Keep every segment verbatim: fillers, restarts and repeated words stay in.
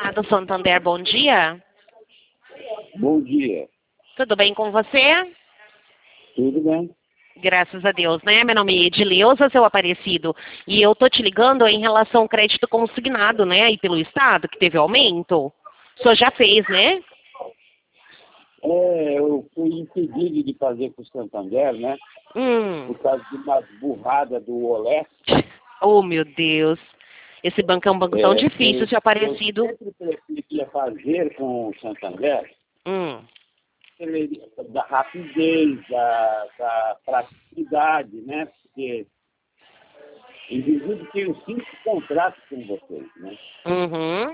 Consignado Santander, bom dia. Bom dia. Tudo bem com você? Tudo bem? Graças a Deus, né? Meu nome é Edileuza, seu Aparecido. E eu tô te ligando em relação ao crédito consignado, né? Aí pelo Estado, que teve aumento. O senhor já fez, né? É, eu fui impedido de fazer com o Santander, né? Hum. Por causa de umas burradas do Olé. Oh, meu Deus. Esse banco é um banco É, tão difícil, eu, seu Aparecido. eu sempre preferia fazer com o Santander Hum. ele- da rapidez, da, da praticidade, né? Porque, inclusive, tenho cinco contratos com vocês, né? Uhum.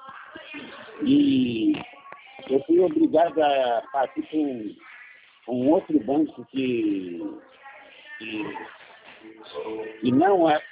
E eu fui obrigado a partir com um outro banco que, que, que não é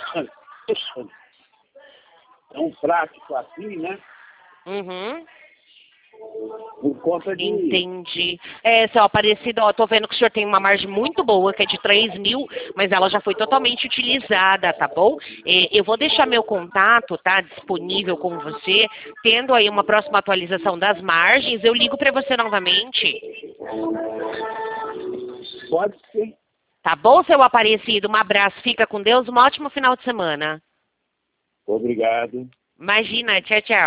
tão prático assim, né? Uhum. Por conta de... Entendi. É, seu Aparecido, ó, tô vendo que o senhor tem uma margem muito boa, que é de três mil, mas ela já foi totalmente utilizada, tá bom? É, eu vou deixar meu contato, tá, disponível com você. Tendo aí uma próxima atualização das margens, eu ligo para você novamente. Pode ser. Tá bom, seu Aparecido? Um abraço, fica com Deus, um ótimo final de semana. Obrigado. Imagina, tchau, tchau.